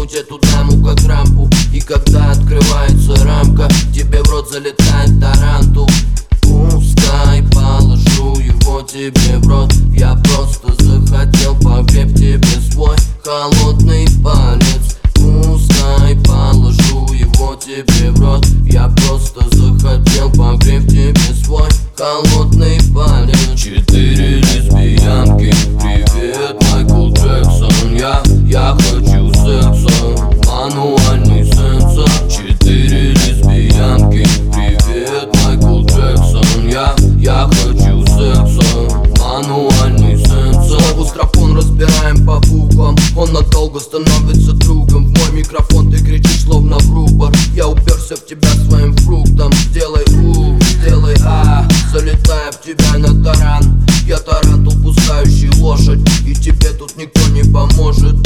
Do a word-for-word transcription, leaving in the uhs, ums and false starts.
заткнуть эту даму как рампу. И когда открывается рамка, тебе в рот залетает тарантул. Пускай положу его тебе в рот, я просто захотел погреб тебе свой холодный палец. Пускай положу его тебе в рот, я просто захотел погреб тебе свой холодный палец. Четыре лесбиянки, привет, Майкл Джексон. Я, я хочу секса, мануальный сенсор. Четыре лесбиянки, привет, Майкл Джексон. Я, я хочу секса, мануальный сенсор. Слово стропон разбираем по буквам, он надолго становится другом. В мой микрофон ты кричишь словно в рупор, я уперся в тебя своим фруктом. Сделай у, сделай а, залетая в тебя на таран. Я тарантул, пускающий лошадь, и тебе тут никто не поможет.